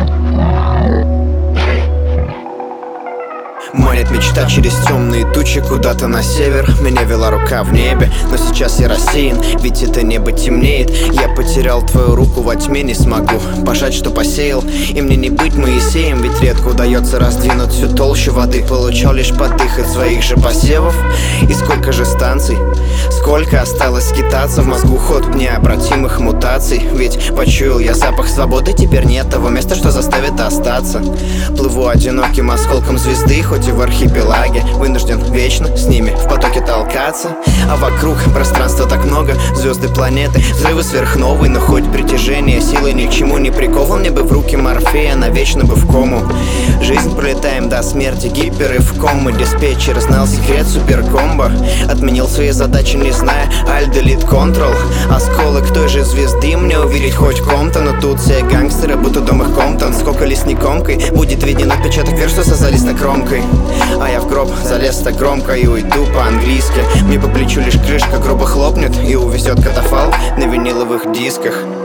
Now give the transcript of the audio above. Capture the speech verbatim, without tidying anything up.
Манит мечта через темные тучи куда-то на север. Меня вела рука в небе, но сейчас я рассеян, ведь это небо темнеет. Я потерял твою руку, во тьме не смогу пожать, что посеял. И мне не быть Моисеем, ведь редко удается раздвинуть всю толщу воды. Получал лишь подых от своих же посевов. И сколько же станций, сколько осталось скитаться. В мозгу ход необратимых мутаций. Ведь почуял я запах свободы, теперь нет того места, что заставит остаться. Плыву одиноким осколком звезды, хоть и в архипелаге, вынужден вечно с ними в потоке толкаться. А вокруг пространства так много, звезды, планеты, взрывы сверхновой. Но хоть притяжение силы ни к чему не прикован, мне бы в руки Морфея, навечно бы в кому. Жизнь пролетаем до смерти, гиперы в кому. Диспетчер знал секрет суперкомбо, отменил свои задачи, не зная Alt, Delete, Control. Осколок той же звезды мне увидеть хоть в ком-то. Но тут все гангстеры, будто дом их Комптон. Сколько лесникомкой будет виден отпечаток вверх, что созались на кромкой. А я в гроб залез так громко и уйду по-английски. Мне по плечу лишь крышка гроба хлопнет и увезет катафалк на виниловых дисках.